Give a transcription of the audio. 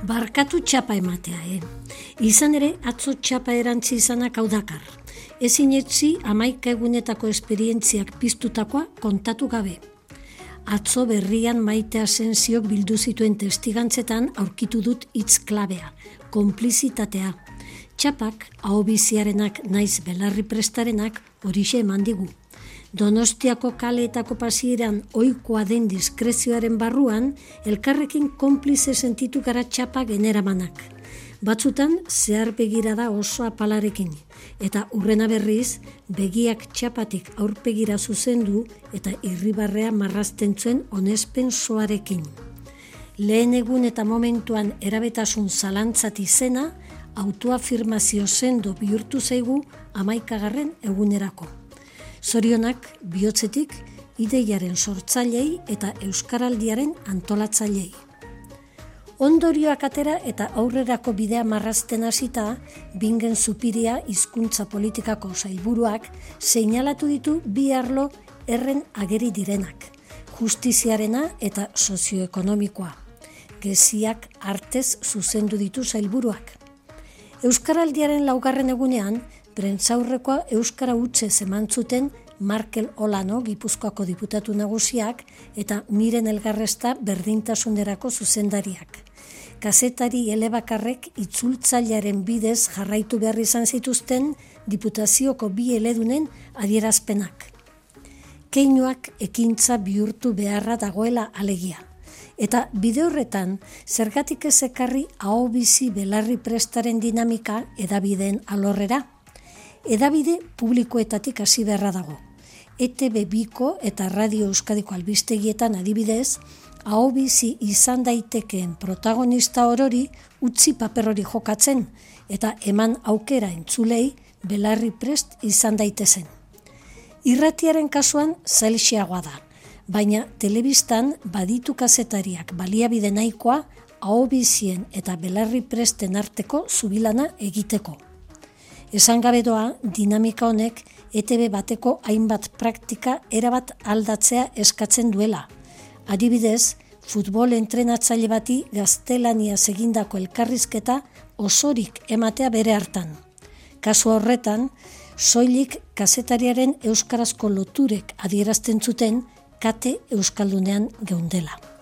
Barkatu txapa ematea, Izan ere, atzo txapa erantzi izanak hau dakar. Ezin etzi 11 egunetako esperientziak piztutakoa kontatu gabe. Atzo berrian Maite Asensiok bildu zituen testigantzetan aurkitu dut hitz klabea, konplizitatea. Txapak, ahobiziarenak naiz belarri prestarenak horixe eman digu. Donostiako kaleetako pasieran ohikoa den diskrezioaren barruan, elkarrekin konplize sentitu gara txapa generamanak. Batzutan, zehar begirada oso apalarekin, eta urrena berriz, begiak txapatik aurpegira zuzendu eta irribarrea marrazten zuen onespen soarekin. Lehen egun eta momentuan erabetasun zalantzat izena, autoafirmazio sendo bihurtu zaigu 11. egunerako. Zorionak bihotzetik ideiaren sortzailei eta euskaraldiaren antolatzailei. Ondorioak atera eta aurrerako bidea marrazten hasita, Bingen Zupiria hizkuntza politikako sailburuak seinalatu ditu bi arlo erren ageri direnak, justiziarena eta sozioekonomikoa. Geziak artez zuzendu ditu sailburuak. Euskaraldiaren 4. egunean, prentsaurrekoa euskara hutsez eman zuten Markel Olano, Gipuzkoako diputatu nagusiak, eta Miren Elgarresta berdintasunerako zuzendariak. Kazetari elebakarrek itzultzailearen bidez jarraitu behar izan zituzten diputazioko bi eledunen adierazpenak. Keinuak ekintza bihurtu beharra dagoela alegia. Eta bide horretan, zergatik ez ekarri ahobizi belarri prestaren dinamika edabideen alorrera? Edabide publikoetatik hasi beharra dago. ETB Biko eta Radio Euskadiko albistegietan adibidez, ahobizi izan daitekeen protagonista orori utzi paper hori jokatzen eta eman aukera entzulei belarri prest izan daitezen. Irratiaren kasuan zailxeagoa da, baina telebistan baditu kazetariak baliabide nahikoa ahobizien eta belarri presten arteko zubilana egiteko. Esan gabe doa, dinamika honek ETB bateko hainbat praktika erabat aldatzea eskatzen duela. Adibidez, futbol entrenatzaile bati gaztelaniaz egindako elkarrizketa osorik ematea bere hartan. Kasu horretan, soilik kazetariaren euskarazko loturek adierazten zuten kate euskaldunean geundela.